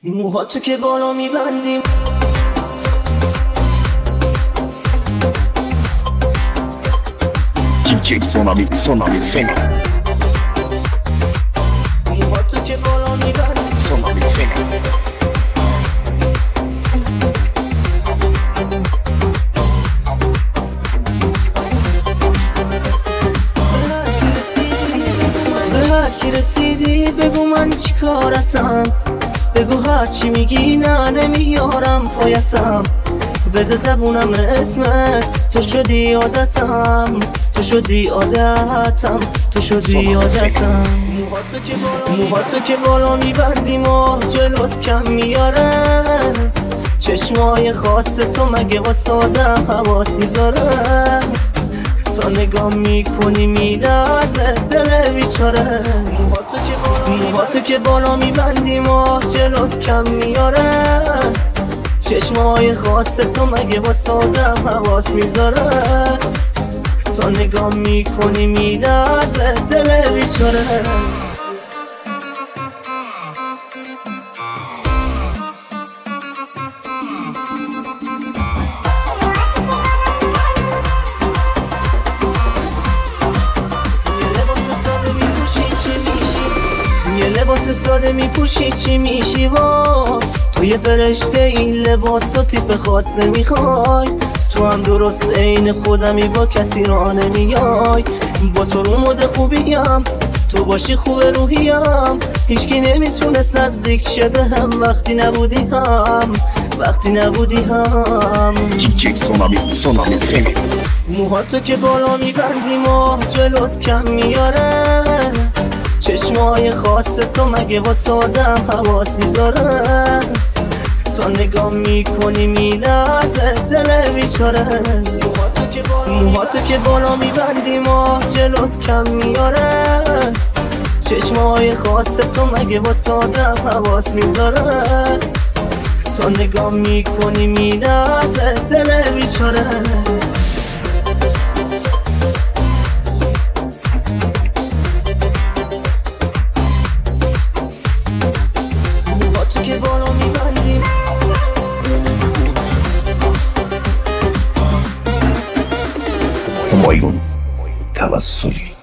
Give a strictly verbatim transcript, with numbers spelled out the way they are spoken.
موهاتو که بالا میبندیم Chick Sonami, Sonami, Sonami, موهاتو که بالا میبندیم Sonami, Sonami. به هر کی رسیدی بگو من چی کارتم، بگو هر چی میگی نه نمیارم پایتم، بده زبونم اسمت، تو شدی عادتم، تو شدی عادتم، تو شدی عادتم. موهاتو که بالا میبندیم و جلوت کم میاره، چشمای خاص تو مگه واسه آدم حواس میذاره، تا نگاه میکنی میلرزه دل بیچاره. موهاتو که بالا میبندیم و جلوت کم میاره، چشمای خاص تو مگه واسه آدم حواس میذاره، تا نگاه میکنی میلرزه دل بیچاره. یه لباس ساده میپوشی چی میشی وای، تو یه فرشته این لباس و تیپ خاص نمیخوای، تو هم درست عین خودمی با کسی را نمیای، با تو رو مد خوبیم تو باشی خوب روحیم، هیچکی نمیتونست نزدیک شه به هم وقتی نبودی هم، وقتی نبودی هم. Chick Sonami, Sonami, Sonami. موهاتو که بالا میبندیم و جلوت کم میاره، چشمای خاص تو مگه واسه آدم حواس میذاره، تا نگاه میکنی میلرزه دل بیچاره. موهاتو که بالا میبندیم و جلوت کم میاره، چشمای خاص تو مگه واسه آدم حواس میذاره، تا نگاه میکنی میلرزه دل بیچاره. موهاتو که بالا میبندیم همایون توسلی